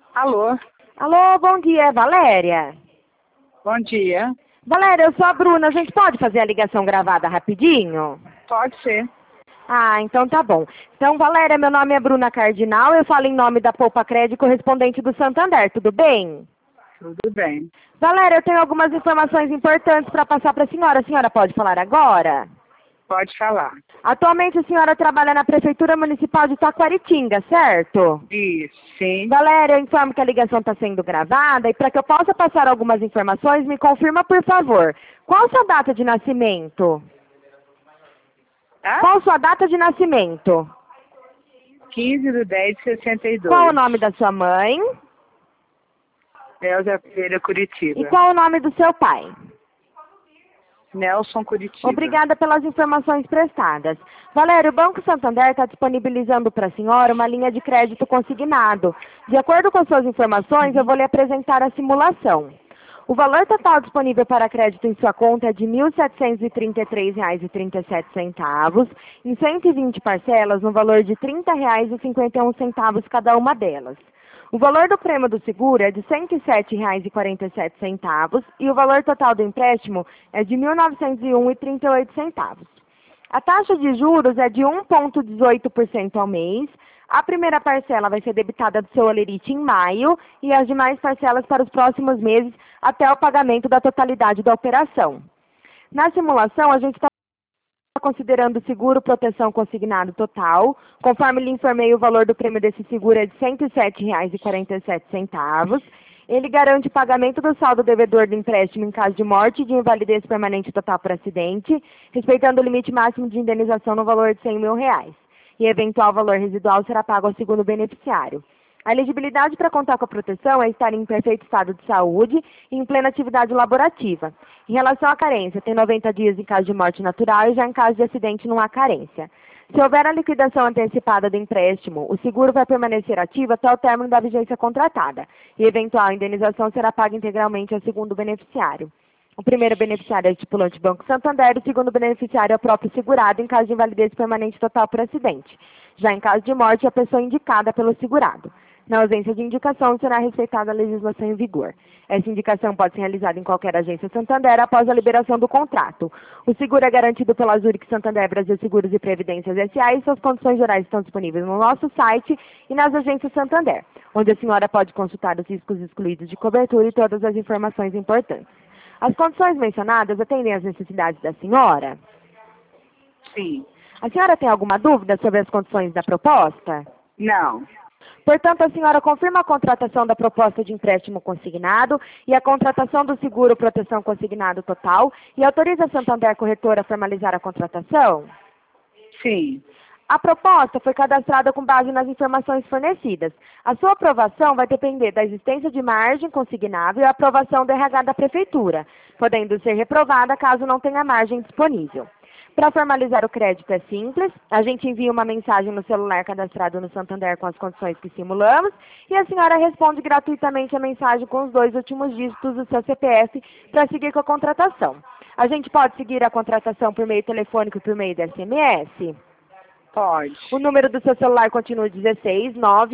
Alô, Alô, bom dia, é Valéria? bom dia. Valéria, eu sou a Bruna, a gente pode fazer a ligação gravada rapidinho? Pode ser. Ah, então tá bom. Então, Valéria, meu nome é Bruna Cardinal, eu falo em nome da Poupa Crédito correspondente do Santander, tudo bem? Tudo bem. Valéria, eu tenho algumas informações importantes para passar para a senhora pode falar agora? Pode falar. Atualmente a senhora trabalha na Prefeitura Municipal de Taquaritinga, certo? Isso, sim. Valéria, eu informo que a ligação está sendo gravada e para que eu possa passar algumas informações, me confirma, por favor. Qual sua data de nascimento? Tá? Qual sua data de nascimento? 15/10/62. Qual o nome da sua mãe? Elza Pereira, Curitiba. E qual o nome do seu pai? Nelson, Curitiba. Obrigada pelas informações prestadas. Valéria, o Banco Santander está disponibilizando para a senhora uma linha de crédito consignado. De acordo com as suas informações, eu vou lhe apresentar a simulação. O valor total disponível para crédito em sua conta é de R$ 1.733,37, em 120 parcelas, no valor de R$ 30,51 cada uma delas. O valor do prêmio do seguro é de R$ 107,47 e o valor total do empréstimo é de R$ 1.901,38. A taxa de juros é de 1,18% ao mês. A primeira parcela vai ser debitada do seu holerite em maio e as demais parcelas para os próximos meses até o pagamento da totalidade da operação. Na simulação, a gente está considerando seguro proteção consignado total. Conforme lhe informei, o valor do prêmio desse seguro é de R$ 107,47. Ele garante o pagamento do saldo devedor do empréstimo em caso de morte e de invalidez permanente total por acidente, respeitando o limite máximo de indenização no valor de R$ 100 mil. E eventual valor residual será pago ao segundo beneficiário. A elegibilidade para contar com a proteção é estar em perfeito estado de saúde e em plena atividade laborativa. Em relação à carência, tem 90 dias em caso de morte natural e já em caso de acidente não há carência. Se houver a liquidação antecipada do empréstimo, o seguro vai permanecer ativo até o término da vigência contratada e eventual indenização será paga integralmente ao segundo beneficiário. O primeiro beneficiário é o estipulante Banco Santander, o segundo beneficiário é o próprio segurado em caso de invalidez permanente total por acidente. Já em caso de morte, a pessoa indicada pelo segurado. Na ausência de indicação, será respeitada a legislação em vigor. Essa indicação pode ser realizada em qualquer agência Santander após a liberação do contrato. O seguro é garantido pela Zurich Santander Brasil Seguros e Previdências S.A. e suas condições gerais estão disponíveis no nosso site e nas agências Santander, onde a senhora pode consultar os riscos excluídos de cobertura e todas as informações importantes. As condições mencionadas atendem às necessidades da senhora? Sim. A senhora tem alguma dúvida sobre as condições da proposta? Não. Portanto, a senhora confirma a contratação da proposta de empréstimo consignado e a contratação do seguro proteção consignado total e autoriza a Santander Corretora a formalizar a contratação? Sim. A proposta foi cadastrada com base nas informações fornecidas. A sua aprovação vai depender da existência de margem consignável e a aprovação do RH da Prefeitura, podendo ser reprovada caso não tenha margem disponível. Para formalizar o crédito é simples, a gente envia uma mensagem no celular cadastrado no Santander com as condições que simulamos e a senhora responde gratuitamente a mensagem com os 2 últimos dígitos do seu CPF para seguir com a contratação. A gente pode seguir a contratação por meio telefônico e por meio de SMS? Pode. O número do seu celular continua 16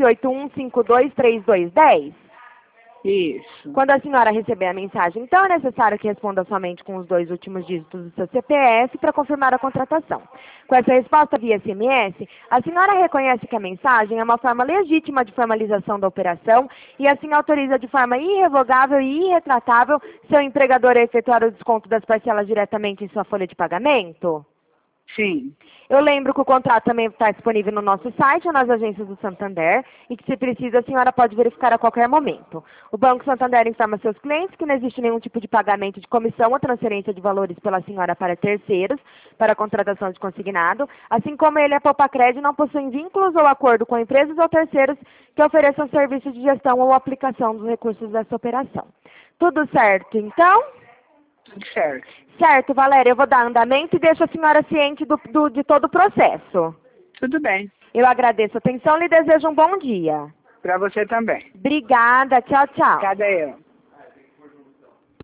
981523210? Isso. Quando a senhora receber a mensagem, então é necessário que responda somente com os 2 últimos dígitos do seu CPF para confirmar a contratação. Com essa resposta via SMS, a senhora reconhece que a mensagem é uma forma legítima de formalização da operação e assim autoriza de forma irrevogável e irretratável seu empregador a efetuar o desconto das parcelas diretamente em sua folha de pagamento? Sim. Eu lembro que o contrato também está disponível no nosso site ou nas agências do Santander e que, se precisa, a senhora pode verificar a qualquer momento. O Banco Santander informa seus clientes que não existe nenhum tipo de pagamento de comissão ou transferência de valores pela senhora para terceiros, para a contratação de consignado, assim como ele e a Poupa Crédito não possuem vínculos ou acordo com empresas ou terceiros que ofereçam serviços de gestão ou aplicação dos recursos dessa operação. Tudo certo, então? Tudo certo. Certo, Valéria, eu vou dar andamento e deixo a senhora ciente de todo o processo. Tudo bem. Eu agradeço a atenção e lhe desejo um bom dia. Para você também. Obrigada, tchau, tchau. Cadê eu?